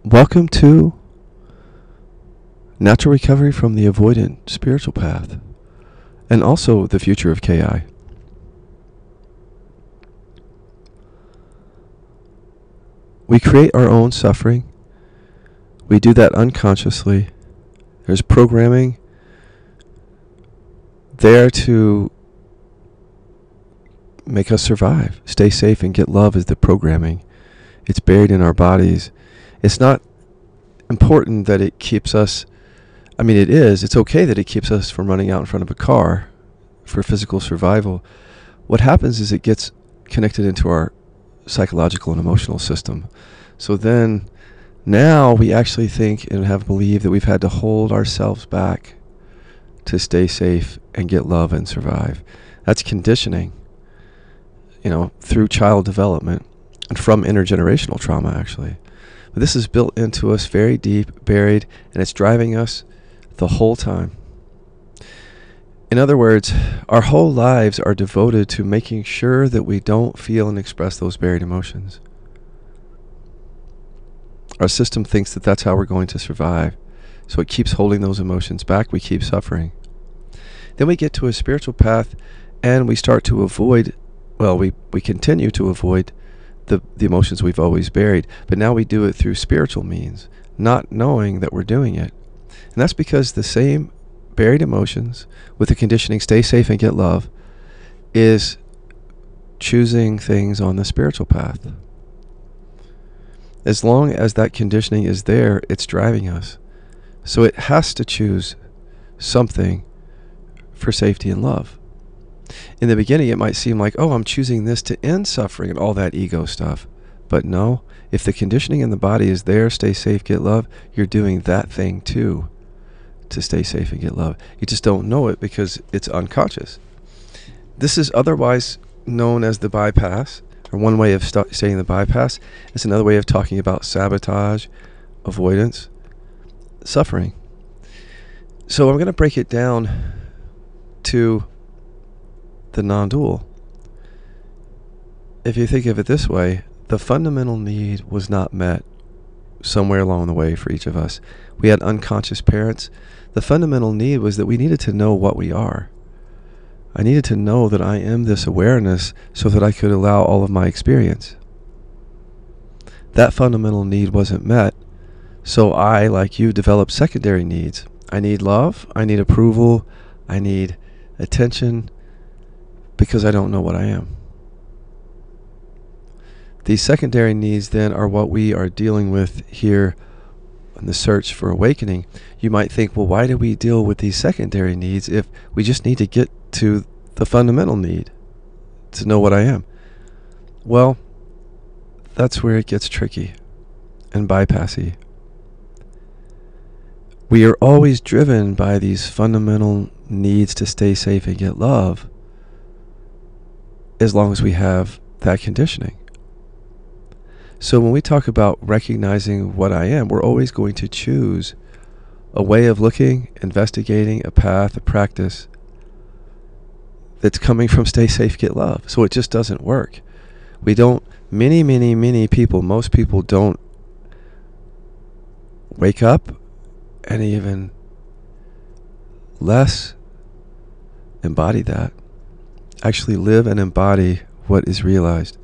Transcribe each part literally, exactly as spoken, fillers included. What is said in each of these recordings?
Welcome to Natural Recovery from the Avoidant Spiritual Path, and also the future of K I. We create our own suffering. We do that unconsciously. There's programming there to make us survive. Stay safe and get love is the programming. It's buried in our bodies. It's not important that it keeps us, I mean it is, it's okay that it keeps us from running out in front of a car for physical survival. What happens is it gets connected into our psychological and emotional system. So then, now we actually think and have believed that we've had to hold ourselves back to stay safe and get love and survive. That's conditioning, you know, through child development and from intergenerational trauma, actually. But this is built into us very deep, buried, and it's driving us the whole time. In other words, our whole lives are devoted to making sure that we don't feel and express those buried emotions. Our system thinks that that's how we're going to survive. So it keeps holding those emotions back. We keep suffering. Then we get to a spiritual path and we start to avoid, well, we, we continue to avoid the, the emotions we've always buried. But now we do it through spiritual means, not knowing that we're doing it. And that's because the same buried emotions with the conditioning, stay safe and get love, is choosing things on the spiritual path. As long as that conditioning is there, it's driving us. So it has to choose something for safety and love. In the beginning, it might seem like, oh, I'm choosing this to end suffering and all that ego stuff. But no, if the conditioning in the body is there, stay safe, get love, you're doing that thing too to stay safe and get love. You just don't know it because it's unconscious. This is otherwise known as the bypass, or one way of st- saying the bypass. It's another way of talking about sabotage, avoidance, suffering. So I'm going to break it down to the non-dual. If you think of it this way, the fundamental need was not met somewhere along the way for each of us. We had unconscious parents. The fundamental need was that we needed to know what we are. I needed to know that I am this awareness so that I could allow all of my experience. That fundamental need wasn't met, so I, like you, developed secondary needs. I need love, I need approval, I need attention, because I don't know what I am. These secondary needs then are what we are dealing with here in the search for awakening. You might think, well, why do we deal with these secondary needs if we just need to get to the fundamental need to know what I am? Well, that's where it gets tricky and bypassy. We are always driven by these fundamental needs to stay safe and get love, as long as we have that conditioning. So when we talk about recognizing what I am, we're always going to choose a way of looking, investigating, a path, a practice that's coming from stay safe, get love. So it just doesn't work. We don't, many, many, many people, most people don't wake up and even less embody that. Actually live and embody what is realized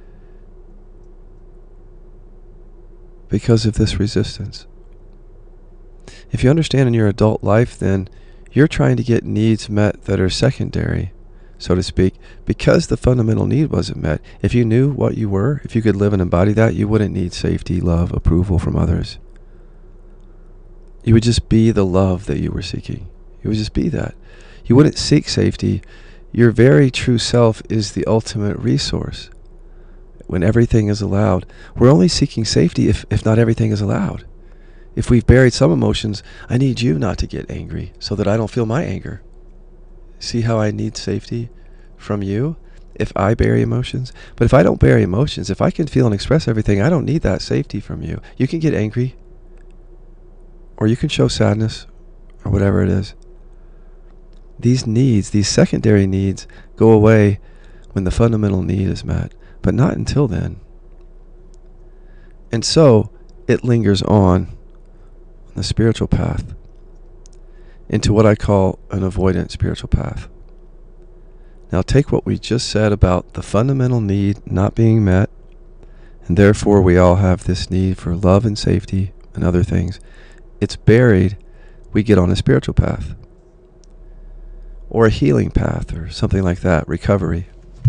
because of this resistance. If you understand in your adult life, then you're trying to get needs met that are secondary, so to speak, because the fundamental need wasn't met. If you knew what you were, if you could live and embody that, you wouldn't need safety, love, approval from others. You would just be the love that you were seeking. You would just be that. You wouldn't seek safety. Your very true self is the ultimate resource. When everything is allowed, we're only seeking safety if, if not everything is allowed. If we've buried some emotions, I need you not to get angry so that I don't feel my anger. See how I need safety from you if I bury emotions? But if I don't bury emotions, if I can feel and express everything, I don't need that safety from you. You can get angry, or you can show sadness, or whatever it is. These needs, these secondary needs, go away when the fundamental need is met, but not until then. And so, it lingers on the spiritual path into what I call an avoidant spiritual path. Now take what we just said about the fundamental need not being met, and therefore we all have this need for love and safety and other things. It's buried. We get on a spiritual path or a healing path or something like that, recovery.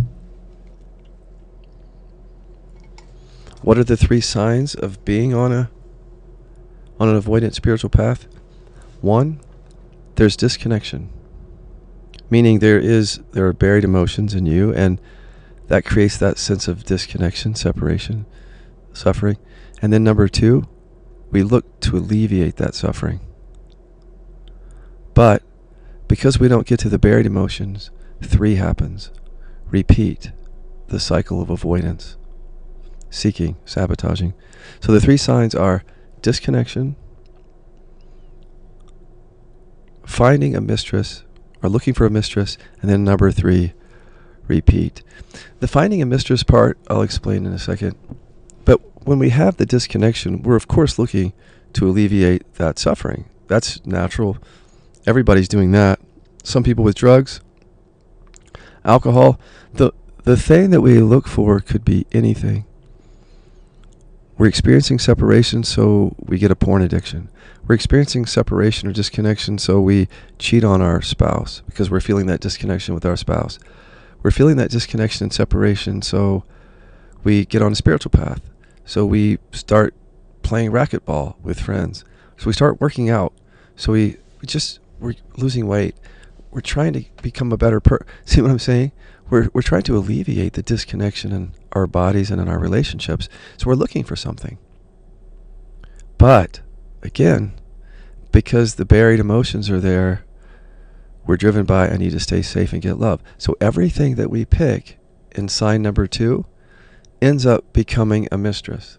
What are the three signs of being on a on an avoidant spiritual path? One, there's disconnection, meaning there is there are buried emotions in you, and that creates that sense of disconnection, separation, suffering. And then number two, we look to alleviate that suffering. But because we don't get to the buried emotions, three happens. Repeat the cycle of avoidance, seeking, sabotaging. So the three signs are disconnection, finding a mistress, or looking for a mistress, and then number three, repeat. The finding a mistress part, I'll explain in a second. But when we have the disconnection, we're of course looking to alleviate that suffering. That's natural. Everybody's doing that. Some people with drugs, alcohol. The the thing that we look for could be anything. We're experiencing separation, so we get a porn addiction. We're experiencing separation or disconnection, so we cheat on our spouse because we're feeling that disconnection with our spouse. We're feeling that disconnection and separation, so we get on a spiritual path. So we start playing racquetball with friends. So we start working out. So we, we just, we're losing weight. We're trying to become a better person. See what I'm saying? We're we're trying to alleviate the disconnection in our bodies and in our relationships. So we're looking for something. But, again, because the buried emotions are there, we're driven by, I need to stay safe and get love. So everything that we pick in sign number two ends up becoming a mistress.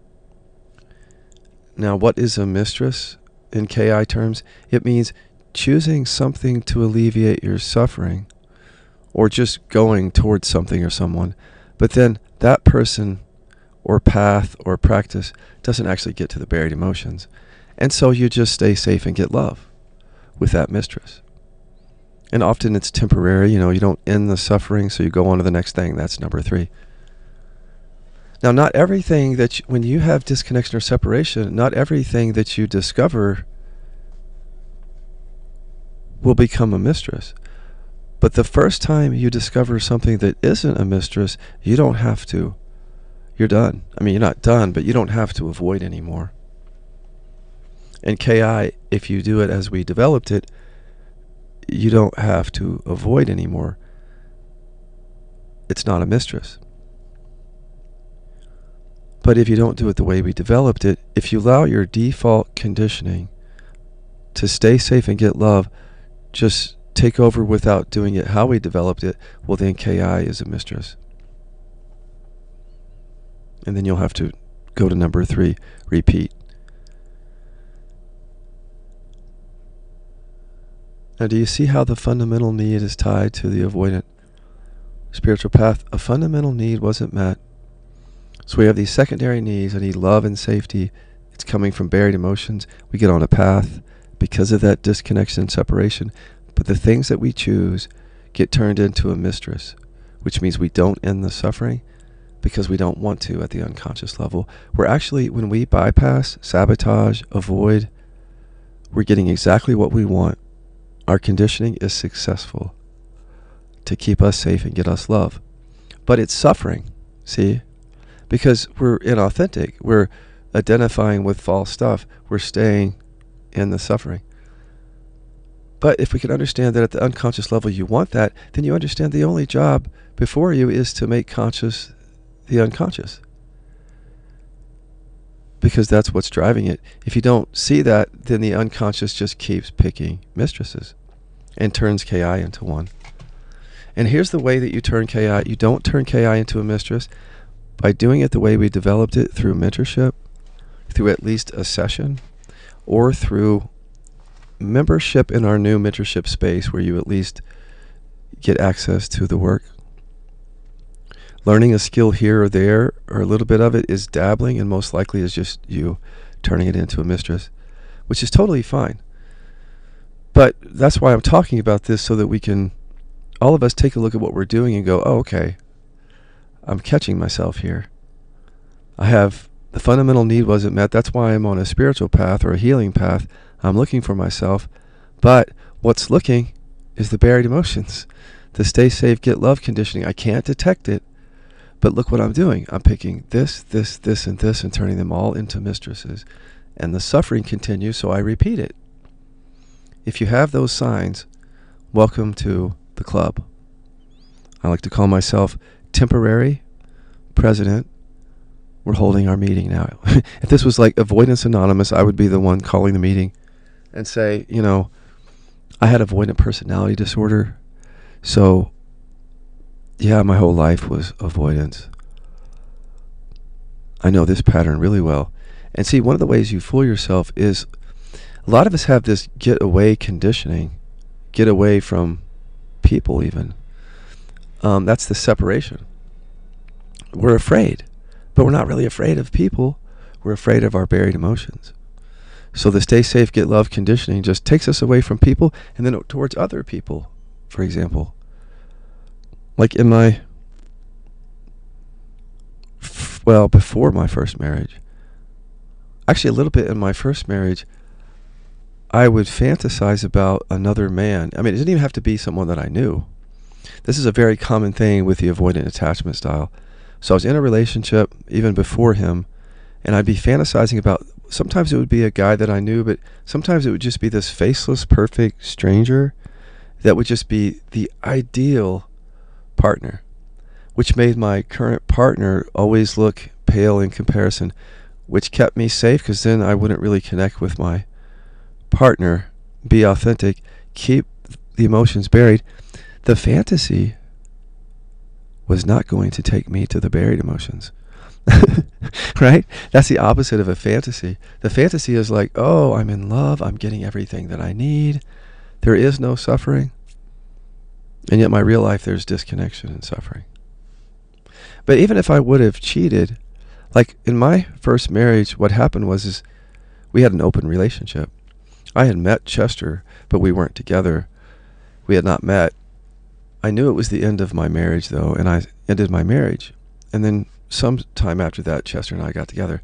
Now, what is a mistress in K I terms? It means choosing something to alleviate your suffering, or just going towards something or someone, but then that person or path or practice doesn't actually get to the buried emotions. And so you just stay safe and get love with that mistress. And often it's temporary, you know, you don't end the suffering, so you go on to the next thing. That's number three. Now, not everything that, you, when you have disconnection or separation, not everything that you discover will become a mistress. But the first time you discover something that isn't a mistress, you don't have to. You're done. I mean, you're not done, but you don't have to avoid anymore. And K I, if you do it as we developed it, you don't have to avoid anymore. It's not a mistress. But if you don't do it the way we developed it, if you allow your default conditioning to stay safe and get love, just take over without doing it how we developed it, well then K I is a mistress. And then you'll have to go to number three, repeat. Now, do you see how the fundamental need is tied to the avoidant spiritual path? A fundamental need wasn't met. So we have these secondary needs. I need love and safety. It's coming from buried emotions. We get on a path because of that disconnection and separation. But the things that we choose get turned into a mistress, which means we don't end the suffering because we don't want to at the unconscious level. We're actually, when we bypass, sabotage, avoid, we're getting exactly what we want. Our conditioning is successful to keep us safe and get us love. But it's suffering, see? Because we're inauthentic. We're identifying with false stuff. We're staying in the suffering. But if we can understand that at the unconscious level you want that, then you understand the only job before you is to make conscious the unconscious. Because that's what's driving it. If you don't see that, then the unconscious just keeps picking mistresses and turns K I into one. And here's the way that you turn K I. You don't turn K I into a mistress by doing it the way we developed it, through mentorship, through at least a session, or through membership in our new mentorship space where you at least get access to the work. Learning a skill here or there, or a little bit of it, is dabbling, and most likely is just you turning it into a mistress, which is totally fine. But that's why I'm talking about this, so that we can, all of us, take a look at what we're doing and go, oh, okay, I'm catching myself here. I have, the fundamental need wasn't met. That's why I'm on a spiritual path or a healing path. I'm looking for myself. But what's looking is the buried emotions, the stay safe, get love conditioning. I can't detect it, but look what I'm doing. I'm picking this, this, this, and this, and turning them all into mistresses. And the suffering continues, so I repeat it. If you have those signs, welcome to the club. I like to call myself temporary president. We're holding our meeting now. If this was like Avoidance Anonymous, I would be the one calling the meeting and say, you know, I had avoidant personality disorder. So, yeah, my whole life was avoidance. I know this pattern really well. And see, one of the ways you fool yourself is, a lot of us have this get away conditioning, get away from people even. Um, that's the separation. We're afraid, but we're not really afraid of people. We're afraid of our buried emotions. So the stay safe, get love conditioning just takes us away from people and then towards other people, for example. Like in my, f- well, before my first marriage, actually a little bit in my first marriage, I would fantasize about another man. I mean, it didn't even have to be someone that I knew. This is a very common thing with the avoidant attachment style. So I was in a relationship even before him, and I'd be fantasizing about, sometimes it would be a guy that I knew, but sometimes it would just be this faceless, perfect stranger that would just be the ideal partner, which made my current partner always look pale in comparison, which kept me safe, because then I wouldn't really connect with my partner, be authentic, keep the emotions buried. The fantasy was not going to take me to the buried emotions. Right? That's the opposite of a fantasy. The fantasy is like, oh, I'm in love, I'm getting everything that I need, there is no suffering. And yet my real life, there's disconnection and suffering. But even if I would have cheated, like in my first marriage, what happened was is we had an open relationship. I had met Chester, but we weren't together. We had not met. I knew it was the end of my marriage, though, and I ended my marriage. And then some time after that, Chester and I got together.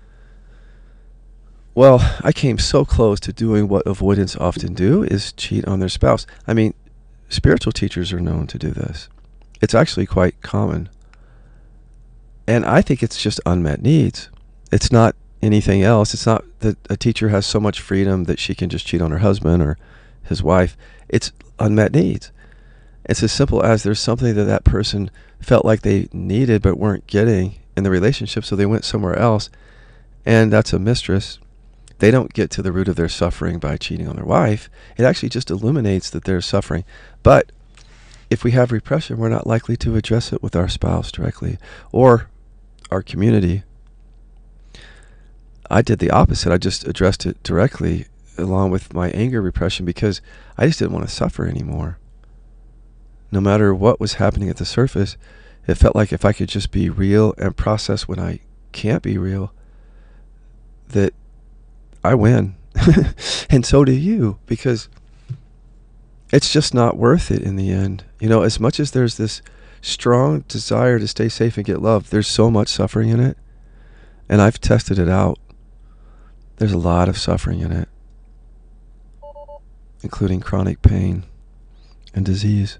Well, I came so close to doing what avoidants often do, is cheat on their spouse. I mean, spiritual teachers are known to do this. It's actually quite common. And I think it's just unmet needs. It's not anything else. It's not that a teacher has so much freedom that she can just cheat on her husband or his wife. It's unmet needs. It's as simple as there's something that that person felt like they needed but weren't getting in the relationship, so they went somewhere else, and that's a mistress. They don't get to the root of their suffering by cheating on their wife. It actually just illuminates that they're suffering. But if we have repression, we're not likely to address it with our spouse directly or our community. I did the opposite. I just addressed it directly along with my anger repression, because I just didn't want to suffer anymore. No matter what was happening at the surface, it felt like if I could just be real and process when I can't be real, that I win. And so do you, because it's just not worth it in the end. You know, as much as there's this strong desire to stay safe and get love, there's so much suffering in it. And I've tested it out. There's a lot of suffering in it, including chronic pain and disease.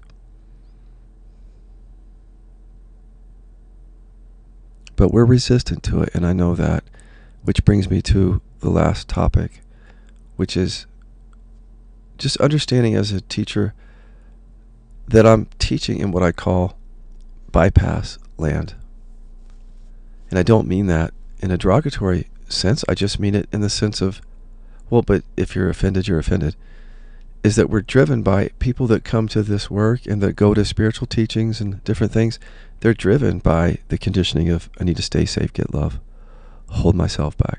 But we're resistant to it, and I know that, which brings me to the last topic, which is just understanding as a teacher that I'm teaching in what I call bypass land. And I don't mean that in a derogatory sense. I just mean it in the sense of, well, but if you're offended, you're offended. Is that we're driven by people that come to this work and that go to spiritual teachings and different things. They're driven by the conditioning of, I need to stay safe, get love, hold myself back.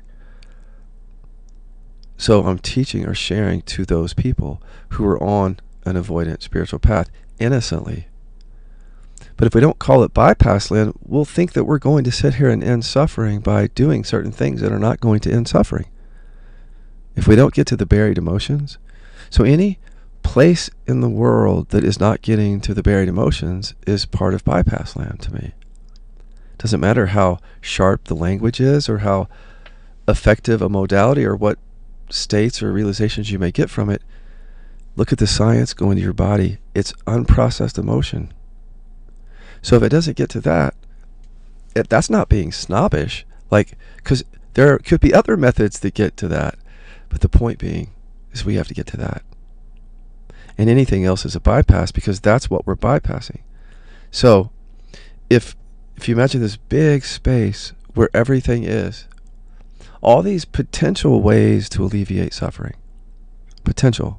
So I'm teaching or sharing to those people who are on an avoidant spiritual path innocently. But if we don't call it bypass land, we'll think that we're going to sit here and end suffering by doing certain things that are not going to end suffering. If we don't get to the buried emotions, so any place in the world that is not getting to the buried emotions is part of bypass land to me. Doesn't matter how sharp the language is or how effective a modality or what states or realizations you may get from it. Look at the science going to your body. It's unprocessed emotion. So if it doesn't get to that, it, that's not being snobbish. Like, because there could be other methods that get to that. But the point being is we have to get to that. And anything else is a bypass because that's what we're bypassing. So if if you imagine this big space where everything is, all these potential ways to alleviate suffering, potential,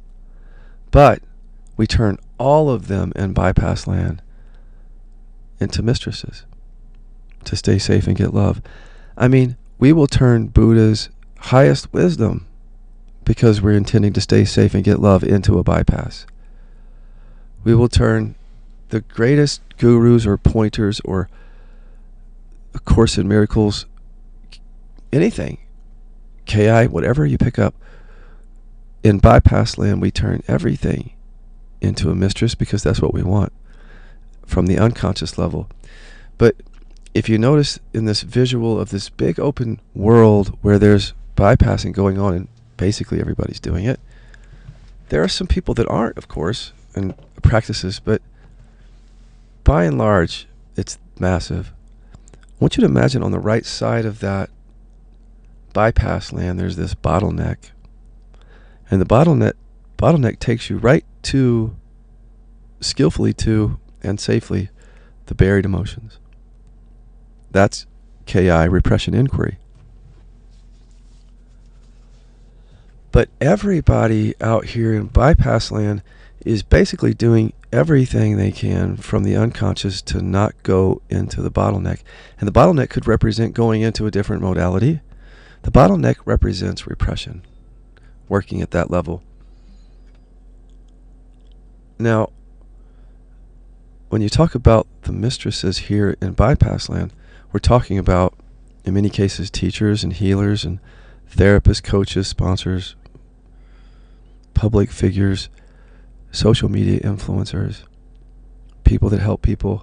but we turn all of them in bypass land into mistresses to stay safe and get love. I mean, we will turn Buddha's highest wisdom, because we're intending to stay safe and get love, into a bypass. We will turn the greatest gurus or pointers or A Course in Miracles, anything, K I, whatever you pick up, in bypass land, we turn everything into a mistress because that's what we want from the unconscious level. But if you notice in this visual of this big open world where there's bypassing going on and basically everybody's doing it, there are some people that aren't, of course, and practices, but by and large, it's massive. I want you to imagine on the right side of that bypass land, there's this bottleneck. And the bottleneck bottleneck takes you right to, skillfully to, and safely, the buried emotions. That's K I, repression inquiry. But everybody out here in bypass land is basically doing everything they can from the unconscious to not go into the bottleneck. And the bottleneck could represent going into a different modality. The bottleneck represents repression, working at that level. Now, when you talk about the mistresses here in bypass land, we're talking about, in many cases, teachers and healers and therapists, coaches, sponsors, public figures, social media influencers, people that help people.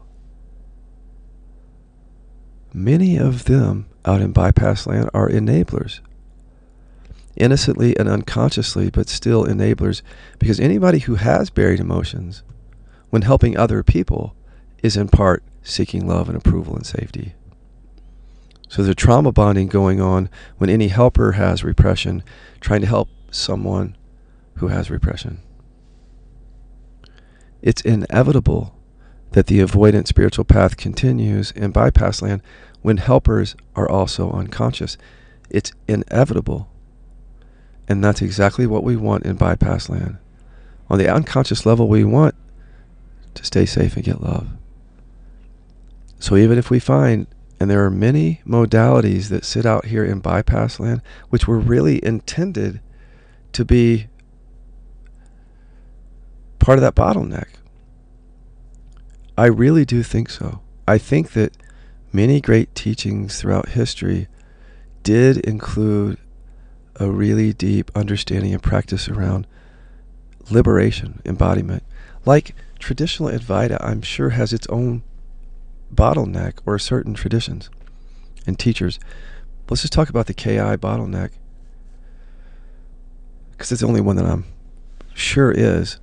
Many of them out in bypass land are enablers. Innocently and unconsciously, but still enablers, because anybody who has buried emotions when helping other people is in part seeking love and approval and safety. So there's trauma bonding going on when any helper has repression, trying to help someone who has repression. It's inevitable that the avoidant spiritual path continues in bypass land when helpers are also unconscious. It's inevitable. And that's exactly what we want in bypass land. On the unconscious level, we want to stay safe and get love. So even if we find, and there are many modalities that sit out here in bypass land, which were really intended to be part of that bottleneck. I really do think so. I think that many great teachings throughout history did include a really deep understanding and practice around liberation, embodiment. Like traditional Advaita, I'm sure, has its own bottleneck or certain traditions and teachers. Let's just talk about the K I bottleneck, because it's the only one that I'm sure is.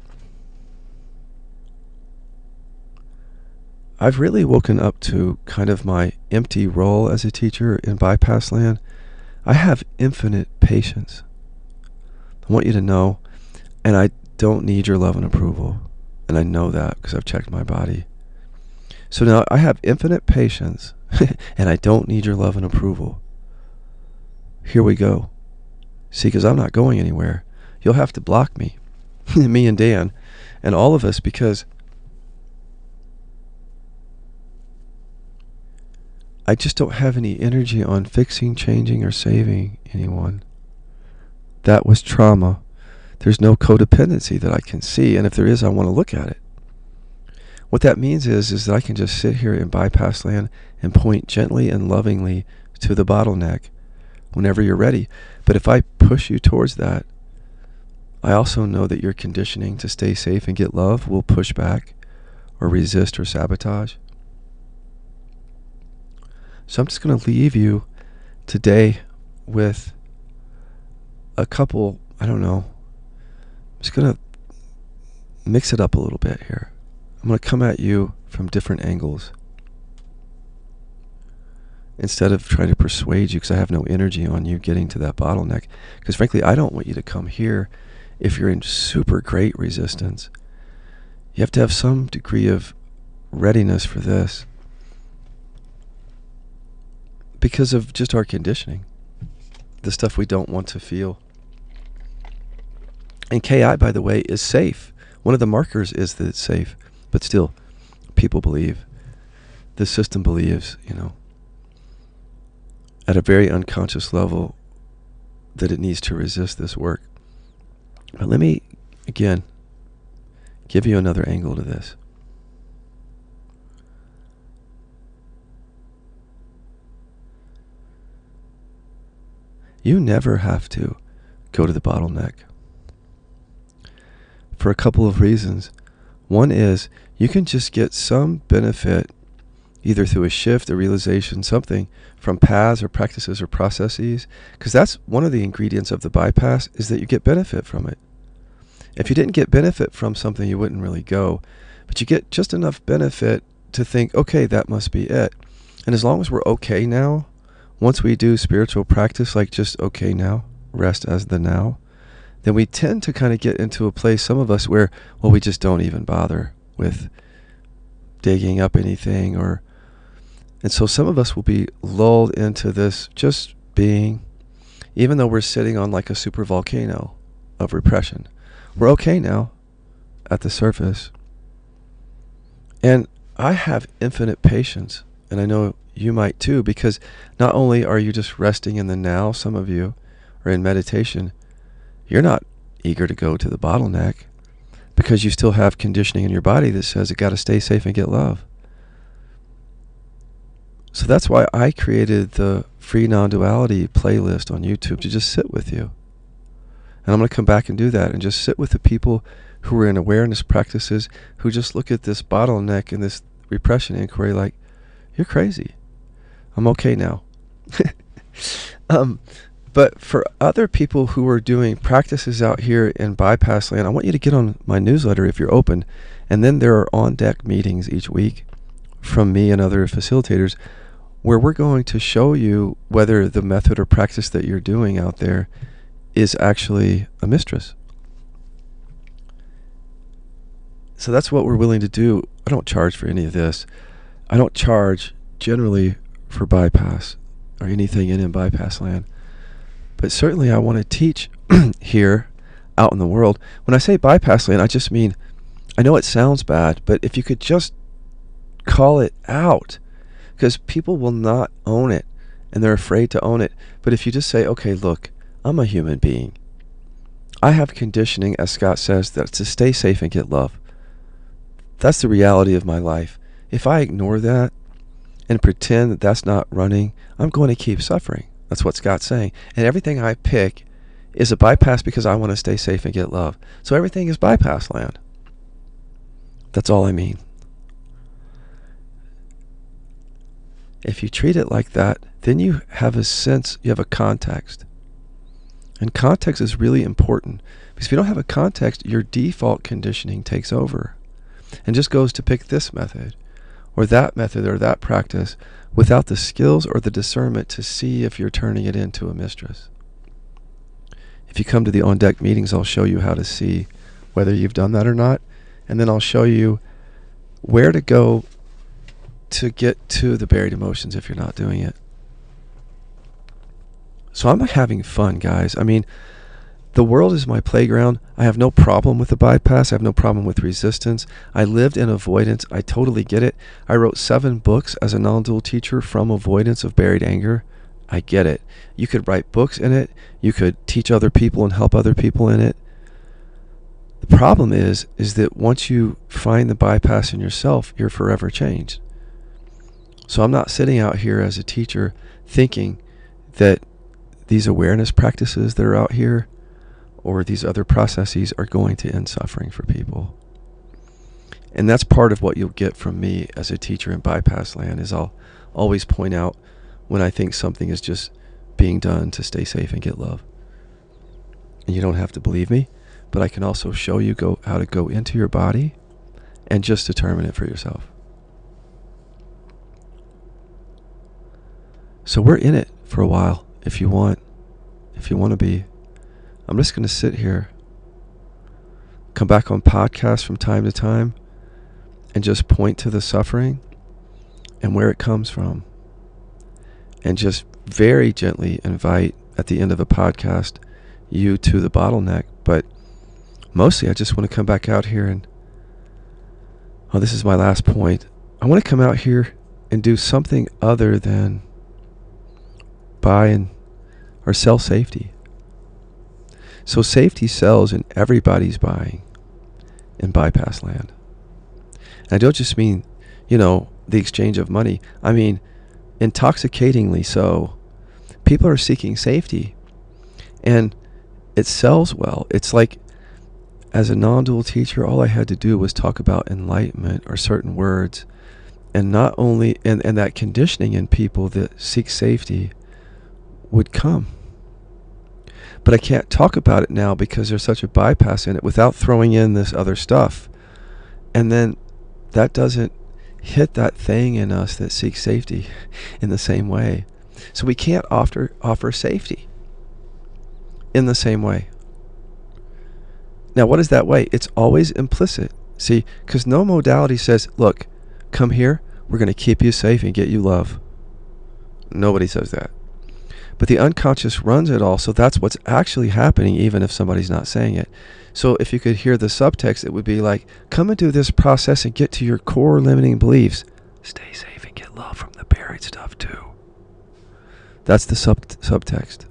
I've really woken up to kind of my empty role as a teacher in bypass land. I have infinite patience. I want you to know, and I don't need your love and approval. And I know that because I've checked my body. So now I have infinite patience, and I don't need your love and approval. Here we go. See, because I'm not going anywhere. You'll have to block me, me and Dan, and all of us, because I just don't have any energy on fixing, changing, or saving anyone. That was trauma. There's no codependency that I can see, and if there is, I want to look at it. What that means is, is that I can just sit here in bypass land and point gently and lovingly to the bottleneck whenever you're ready. But if I push you towards that, I also know that your conditioning to stay safe and get love will push back or resist or sabotage. So I'm just going to leave you today with a couple, I don't know, I'm just going to mix it up a little bit here. I'm going to come at you from different angles instead of trying to persuade you, because I have no energy on you getting to that bottleneck. Because frankly, I don't want you to come here if you're in super great resistance. You have to have some degree of readiness for this because of just our conditioning, the stuff we don't want to feel. And K I, by the way, is safe. One of the markers is that it's safe, but still, people believe, the system believes, you know, at a very unconscious level, that it needs to resist this work. But let me, again, give you another angle to this. You never have to go to the bottleneck for a couple of reasons. One is you can just get some benefit either through a shift, a realization, something from paths or practices or processes, because that's one of the ingredients of the bypass, is that you get benefit from it. If you didn't get benefit from something, you wouldn't really go, but you get just enough benefit to think, okay, that must be it. And as long as we're okay now, once we do spiritual practice, like just okay now, rest as the now, then we tend to kind of get into a place, some of us, where, well, we just don't even bother with digging up anything, or and so some of us will be lulled into this just being, even though we're sitting on like a super volcano of repression. We're okay now at the surface. And I have infinite patience, and I know you might too, because not only are you just resting in the now, some of you are in meditation, you're not eager to go to the bottleneck because you still have conditioning in your body that says it got to stay safe and get love. So that's why I created the free non-duality playlist on YouTube, to just sit with you. And I'm going to come back and do that and just sit with the people who are in awareness practices, who just look at this bottleneck and this repression inquiry like, you're crazy. I'm okay now. um, but for other people who are doing practices out here in bypass land, I want you to get on my newsletter if you're open. And then there are on-deck meetings each week from me and other facilitators where we're going to show you whether the method or practice that you're doing out there is actually a mistress. So that's what we're willing to do. I don't charge for any of this. I don't charge generally for bypass or anything in, in bypass land. But certainly I want to teach here out in the world. When I say bypass land, I just mean, I know it sounds bad, but if you could just call it out, because people will not own it and they're afraid to own it. But if you just say, okay, look, I'm a human being. I have conditioning, as Scott says, that's to stay safe and get love. That's the reality of my life. If I ignore that and pretend that that's not running, I'm going to keep suffering. That's what Scott's saying. And everything I pick is a bypass because I want to stay safe and get love. So everything is bypass land. That's all I mean. If you treat it like that, then you have a sense, you have a context. And context is really important, because if you don't have a context, your default conditioning takes over and just goes to pick this method or that method or that practice without the skills or the discernment to see if you're turning it into a mistress. If you come to the on-deck meetings, I'll show you how to see whether you've done that or not, and then I'll show you where to go to get to the buried emotions if you're not doing it. So I'm having fun, guys. I mean, the world is my playground. I have no problem with the bypass. I have no problem with resistance. I lived in avoidance. I totally get it. I wrote seven books as a non-dual teacher from avoidance of buried anger. I get it. You could write books in it. You could teach other people and help other people in it. The problem is, is that once you find the bypass in yourself, you're forever changed. So I'm not sitting out here as a teacher thinking that these awareness practices that are out here or these other processes are going to end suffering for people. And that's part of what you'll get from me as a teacher in Bypass Land, is I'll always point out when I think something is just being done to stay safe and get love. And you don't have to believe me, but I can also show you go how to go into your body and just determine it for yourself. So we're in it for a while if you want, if you want to be. I'm just going to sit here, come back on podcasts from time to time, and just point to the suffering and where it comes from. And just very gently invite, at the end of a podcast, you to the bottleneck. But mostly I just want to come back out here and, oh, this is my last point. I want to come out here and do something other than buy and or sell safety. So safety sells and everybody's buying in Bypass Land. And I don't just mean, you know, the exchange of money. I mean, intoxicatingly so. People are seeking safety. And it sells well. It's like, as a non-dual teacher, all I had to do was talk about enlightenment or certain words. And not only, and, and that conditioning in people that seek safety would come. But I can't talk about it now because there's such a bypass in it without throwing in this other stuff. And then that doesn't hit that thing in us that seeks safety in the same way. So we can't offer offer safety in the same way. Now, what is that way? It's always implicit. See, because no modality says, look, come here, we're going to keep you safe and get you love. Nobody says that. But the unconscious runs it all, so that's what's actually happening, even if somebody's not saying it. So if you could hear the subtext, it would be like, come and do this process and get to your core limiting beliefs. Stay safe and get love from the buried stuff too. That's the sub subtext.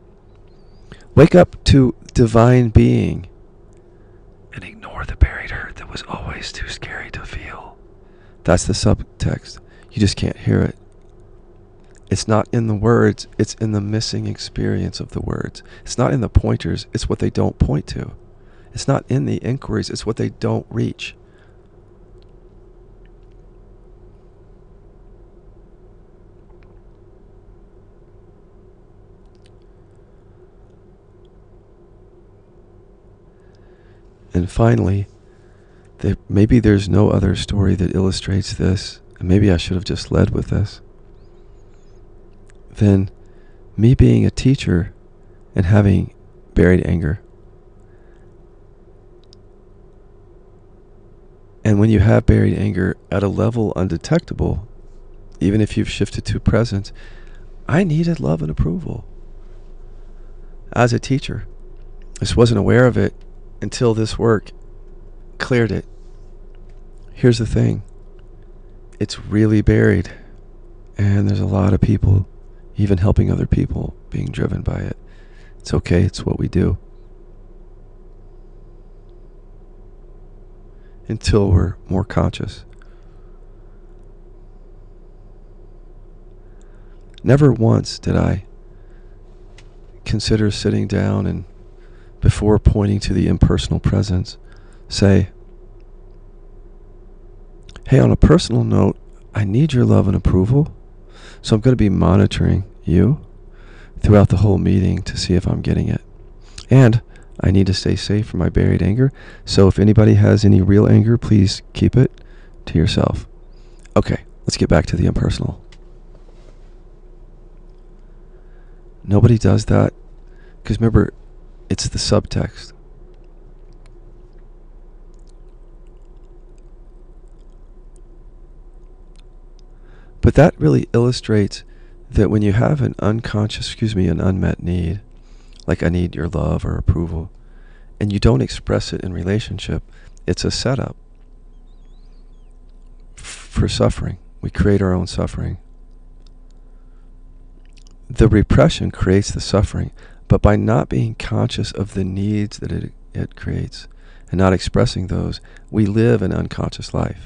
Wake up to divine being and ignore the buried hurt that was always too scary to feel. That's the subtext. You just can't hear it. It's not in the words, it's in the missing experience of the words. It's not in the pointers, it's what they don't point to. It's not in the inquiries, it's what they don't reach. And finally, there, maybe there's no other story that illustrates this, and maybe I should have just led with this. Then me being a teacher and having buried anger. And when you have buried anger at a level undetectable, even if you've shifted to presence, I needed love and approval. As a teacher, I just wasn't aware of it until this work cleared it. Here's the thing. It's really buried. And there's a lot of people, even helping other people, being driven by it. It's okay, it's what we do. Until we're more conscious. Never once did I consider sitting down and, before pointing to the impersonal presence, say, hey, on a personal note, I need your love and approval. So I'm going to be monitoring you throughout the whole meeting to see if I'm getting it. And I need to stay safe from my buried anger. So if anybody has any real anger, please keep it to yourself. Okay, let's get back to the impersonal. Nobody does that because remember, it's the subtext. But that really illustrates that when you have an unconscious, excuse me, an unmet need, like I need your love or approval, and you don't express it in relationship, it's a setup f- for suffering. We create our own suffering. The repression creates the suffering, but by not being conscious of the needs that it, it creates, and not expressing those, we live an unconscious life.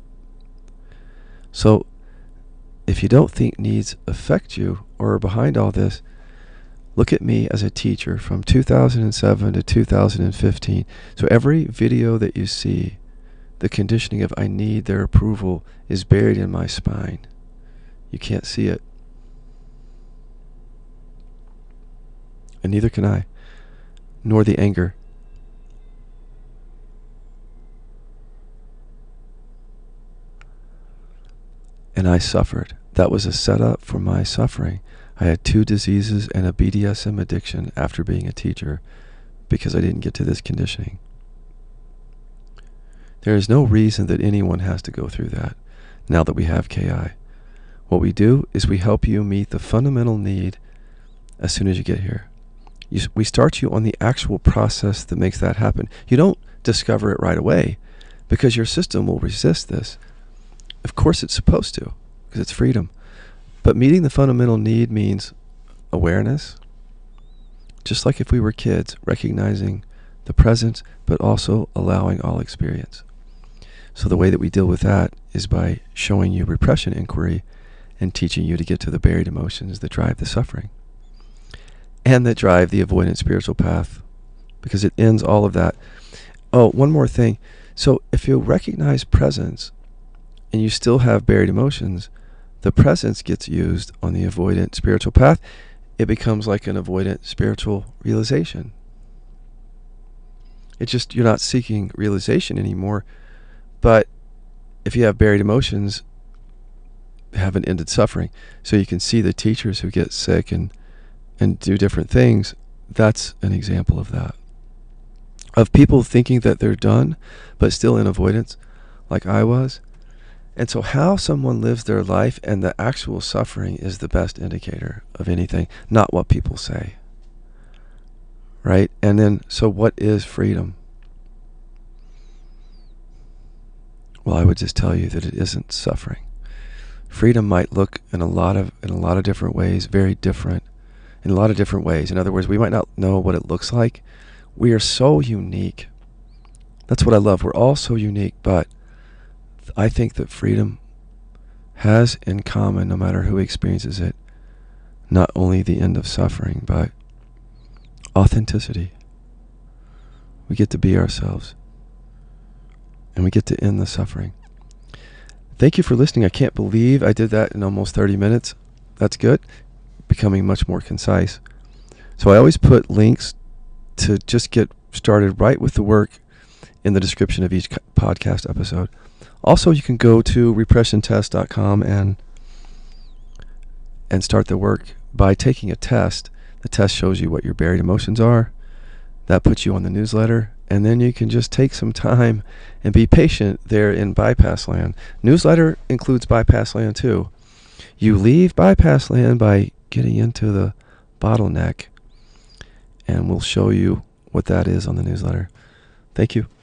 So if you don't think needs affect you or are behind all this, look at me as a teacher from two thousand seven to two thousand fifteen. So every video that you see, the conditioning of I need their approval is buried in my spine. You can't see it. And neither can I, nor the anger. And I suffered. That was a setup for my suffering. I had two diseases and a B D S M addiction after being a teacher because I didn't get to this conditioning. There is no reason that anyone has to go through that now that we have K I. What we do is we help you meet the fundamental need as soon as you get here. You, we start you on the actual process that makes that happen. You don't discover it right away because your system will resist this. Of course it's supposed to, because it's freedom. But meeting the fundamental need means awareness, just like if we were kids, recognizing the present, but also allowing all experience. So the way that we deal with that is by showing you repression inquiry and teaching you to get to the buried emotions that drive the suffering and that drive the avoidant spiritual path, because it ends all of that. Oh, one more thing. So if you recognize presence and you still have buried emotions, the presence gets used on the avoidant spiritual path. It becomes like an avoidant spiritual realization. It's just you're not seeking realization anymore. But if you have buried emotions, haven't ended suffering. So you can see the teachers who get sick and and do different things. That's an example of that. Of people thinking that they're done, but still in avoidance, like I was. And so how someone lives their life and the actual suffering is the best indicator of anything, not what people say. Right? And then, so what is freedom? Well, I would just tell you that it isn't suffering. Freedom might look in a lot of in a lot of different ways, very different, in a lot of different ways. In other words, we might not know what it looks like. We are so unique. That's what I love. We're all so unique, but I think that freedom has in common, no matter who experiences it, not only the end of suffering, but authenticity. We get to be ourselves, and we get to end the suffering. Thank you for listening. I can't believe I did that in almost thirty minutes. That's good. Becoming much more concise. So I always put links to just get started right with the work in the description of each podcast episode. Also, you can go to repression test dot com and and start the work by taking a test. The test shows you what your buried emotions are. That puts you on the newsletter. And then you can just take some time and be patient there in Bypass Land. Newsletter includes Bypass Land too. You leave Bypass Land by getting into the bottleneck, and we'll show you what that is on the newsletter. Thank you.